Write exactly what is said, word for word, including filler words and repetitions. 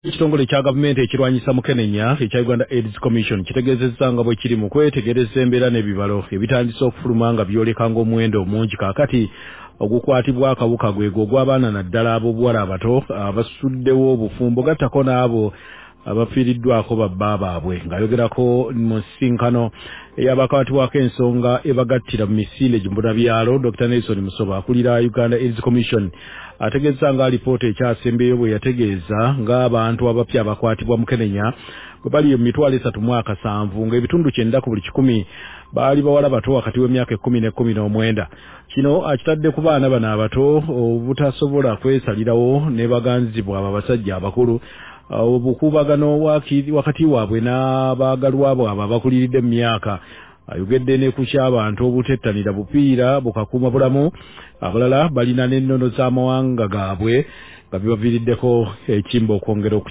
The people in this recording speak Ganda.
Ekitongole kya gavumenti ekirwanyisa Mukenenya ekya Uganda AIDS Commission kitegeezezza nga bwe kiri mu kwetegereza embeera n'ebibalo ebitandise okufuluma nga byoleka ng'omuwendo omungi kaakati ogukwatibwa akawuka gwego ogw'abaana naddala ab'obuwala abato abasuddewo obufumbo gattako n'abo abafiiriddwako babba baabwe. Ng'ayogerako mu nsisinkano ey'abakwatibwako ensonga ebagattira mu misinde gy'embunabyalo, Doctor Nelson Musoba akulira Uganda AIDS Commission ategeeza nga alipoota ekyasembeyo bwe yategeeza ng'abantu abapya abakwatibwa Mukenenya bwe bali mu mitwalo esatu mu akasanvu ng'ebitundu kyenda ku buli kikumi baali bawala bato wakati w'emyaka ekkumi n'ekkumi n'omwenda. Kino akitadde ku baana bano abato obutasobola kwesalirawo ne baganzibwa abo abasajja abakulu obukuubagano wakati waabwe n'abaagalwa bwabwe abakuliridde mu myaka. Ayogedde ne ku ky'abantu obutettanira bupiira bukakuuma bulamu, abalala balina n'ennono z'amawanga gaabwe nga bibaviiriddeko ekimba okwongera